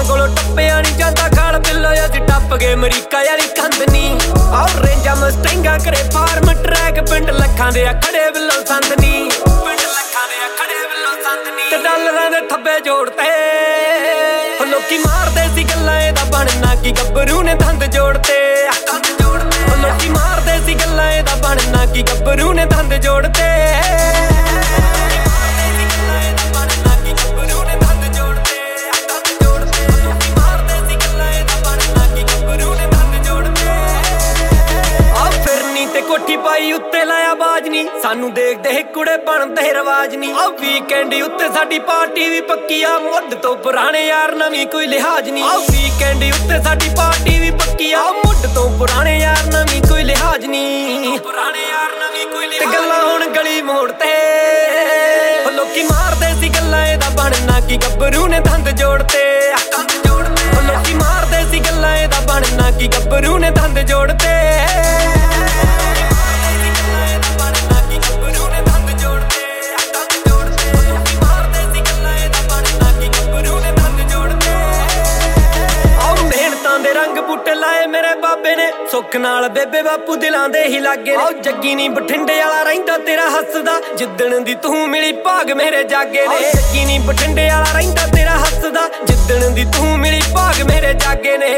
ਲੋਕਾਂ ਕੋਲੋਂ ਟੱਪਿਆ ਨਹੀਂ ਜਾਂਦਾ ਖਾਲ ਬਿੱਲੋ ਅਸੀਂ ਟੱਪ ਗਏ ਅਮਰੀਕਾ ਵਾਲੀ ਕੰਧ ਨੀ ਆਹ ਰੇਂਜਾਂ ਮਸਟਿੰਗਾਂ ਕਰੇ ਫਾਰਮ ਟਰੈਕ ਪਿੰਡ ਲੱਖਾਂ ਦੇ ਆ ਖੜੇ ਬਿੱਲੋ ਸੰਦ ਨੀ ਪਿੰਡ ਲੱਖਾਂ ਦੇ ਆ ਖੜੇ ਬਿੱਲੋ ਸੰਦ ਨੀ ਤੇ ਡਾਲਰਾਂ ਦੇ ਥੱਬੇ ਜੋੜਤੇ ਲੋਕੀ ਮਾਰਦੇ ਸੀ ਗੱਲਾਂ ਇਹਦਾ ਬਣਨਾ ਕੀ ਗੱਭਰੂ ਨੇ ਦੰਦ ਜੋੜਤੇ ਲੋਕੀ ਮਾਰਦੇ ਸੀ ਗੱਲਾਂ ਇਹਦਾ ਬਣਨਾ ਕੀ ਗੱਭਰੂ ਨੇ ਦੰਦ ਜੋੜਤੇ ਕੋਠੀ ਪਾਈ ਉੱਤੇ ਲਾਇਆ ਬਾਜ ਨੀ ਸਾਨੂੰ ਦੇਖਦੇ ਕੁੜੇ ਬਣਦੇ ਰਵਾਜ ਨੀ ਆ ਵੀਕਐਂਡ ਉੱਤੇ ਸਾਡੀ ਪਾਰਟੀ ਵੀ ਪੱਕੀ ਆ ਮੁੱਢ ਤੋਂ ਪੁਰਾਣੇ ਯਾਰ ਨਵੀਂ ਕੋਈ ਲਿਹਾਜ਼ ਨੀ ਆ ਵੀਕਐਂਡ ਉੱਤੇ ਸਾਡੀ ਪਾਰਟੀ ਵੀ ਪੱਕੀ ਆ ਮੁੱਢ ਤੋਂ ਪੁਰਾਣੇ ਯਾਰ ਨਵੀਂ ਕੋਈ ਲਿਹਾਜ਼ ਨੀ ਪੁਰਾਣੇ ਯਾਰ ਨਵੀਂ ਕੋਈ ਲਿਹਾਜ਼ ਤੇ ਗੱਲਾਂ ਹੁਣ ਗਲੀ ਮੋੜ ਤੇ ਲੋਕੀ ਮਾਰਦੇ ਸੀ ਗੱਲਾਂ ਇਹਦਾ ਬਣਨਾ ਕੀ ਗੱਭਰੂ ਨੇ ਦੰਦ ਜੋੜਤੇ ਲੋਕੀ ਮਾਰਦੇ ਸੀ ਗੱਲਾਂ ਇਹਦਾ ਬਣਨਾ ਕੀ ਗੱਭਰੂ ਨੇ ਦੰਦ ਜੋੜਤੇ ਲਾਏ ਮੇਰੇ ਬਾਬੇ ਨੇ ਸੁੱਖ ਨਾਲ ਬੇਬੇ ਬਾਪੂ ਦਿਲਾਂ ਦੇ ਹੀ ਲਾਗੇ ਨੇ ਜੱਗੀ ਨੀ ਬਠਿੰਡੇ ਵਾਲਾ ਰਹਿੰਦਾ ਤੇਰਾ ਹੱਸਦਾ ਜਿੱਦਣ ਦੀ ਤੂੰ ਮਿਲੀ ਭਾਗ ਮੇਰੇ ਜਾਗੇ ਨੇ ਜੱਗੀ ਨੀ ਬਠਿੰਡੇ ਵਾਲਾ ਰਹਿੰਦਾ ਤੇਰਾ ਹੱਸਦਾ ਜਿੱਦਣ ਦੀ ਤੂੰ ਮਿਲੀ ਭਾਗ ਮੇਰੇ ਜਾਗੇ ਨੇ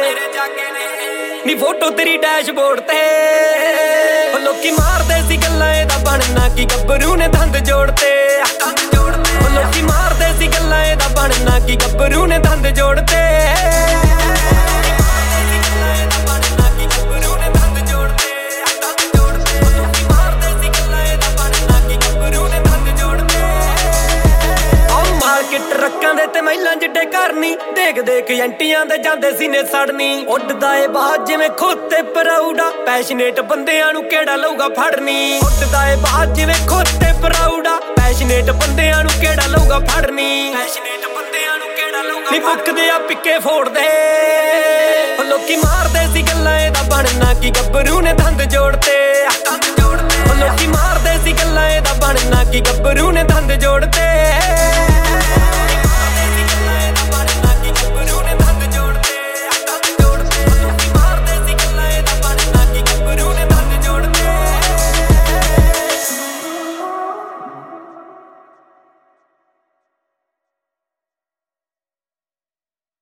ਨੀ ਫੋਟੋ ਤੇਰੀ ਡੈਸ਼ਬੋਰਡ ਤੇ ਲੋਕੀ ਮਾਰਦੇ ਸੀ ਗੱਲਾਂ ਇਹਦਾ ਬਣਨਾ ਕੀ ਗੱਭਰੂ ਨੇ ਦੰਦ ਜੋੜਤੇ ਲੋਕੀ ਮਾਰਦੇ ਸੀ ਗੱਲਾਂ ਇਹਦਾ ਬਣਨਾ ਕੀ ਗੱਭਰੂ ਨੇ ਦੰਦ ਜੋੜਤੇ ਟਰੱਕਾਂ ਦੇ ਤੇ ਮਹਿਲਾਂ ਜਿੱਡੇ ਘਰ ਨੀ ਦੇਖ ਦੇਖ ਐਂਟੀਆਂ ਦੇ ਜਾਂਦੇ ਸੀਨੇ ਸੜਨੀ ਉੱਡਦਾ ਏ ਬਾਜ ਜਿਵੇਂ ਖੋਤੇ ਪਰਾਊਡਾ ਪੈਸ਼ਨੇਟ ਬੰਦਿਆਂ ਨੂੰ ਕਿਹੜਾ ਲਊਗਾ ਫੜਨੀ ਉੱਡਦਾ ਏ ਬਾਜ ਜਿਵੇਂ ਖੋਤੇ ਪਰਾਊਡਾ ਪੈਸ਼ਨੇਟ ਬੰਦਿਆਂ ਨੂੰ ਕਿਹੜਾ ਲਊਗਾ ਫੜਨੀ ਪੈਸ਼ਨੇਟ ਬੰਦਿਆਂ ਨੂੰ ਕਿਹੜਾ ਲਊਗਾ ਨੀ ਮੁੱਕਦੇ ਆ ਪਿੱਕੇ ਫੋੜਦੇ ਲੋਕੀ ਮਾਰਦੇ ਸੀ ਗੱਲਾਂ ਇਹਦਾ ਬਣਨਾ ਕੀ ਗੱਭਰੂ ਨੇ ਦੰਦ ਜੋੜਤੇ ਲੋਕੀ ਮਾਰਦੇ ਸੀ ਗੱਲਾਂ ਇਹਦਾ ਬਣਨਾ ਕੀ ਗੱਭਰੂ ਨੇ ਦੰਦ ਜੋੜਤੇ